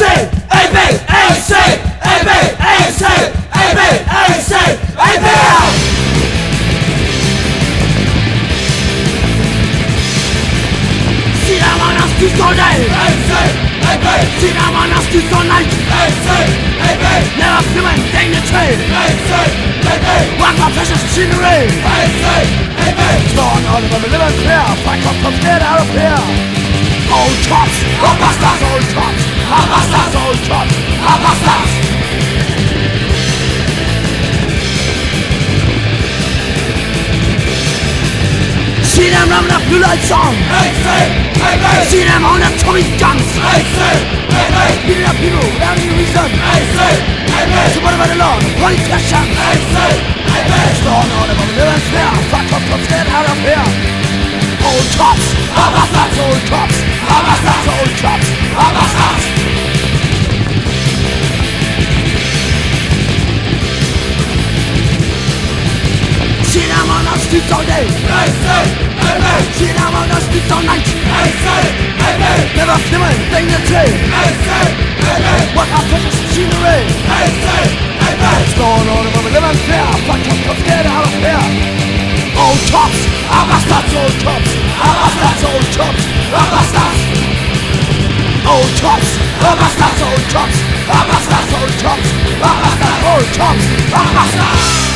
Cinemanas du Sonnenlicht Never feeling dignity Walk my precious machinery Strong all of them living clear Fight up from dead out of here Old chops, bastards, old chops bastards, old chops, bastards See them ramming up blue lights on See them on their Tommy guns Beating up people without any reason So what about the law? The police got shot Strong on them, I'm living fair Fuck up, let's get out of here Old chops, bastards, old chops bastards, old chops, bastards See them on the streets all day See them on the streets all night Never feeling dignity What our precious machinery What's going on if we're living fair Fuck up, let's get out of here Old chops, bastards, old chops bastards, old chops, bastards Old chops, bastards, old chops bastards, old chops bastards, old chops, bastards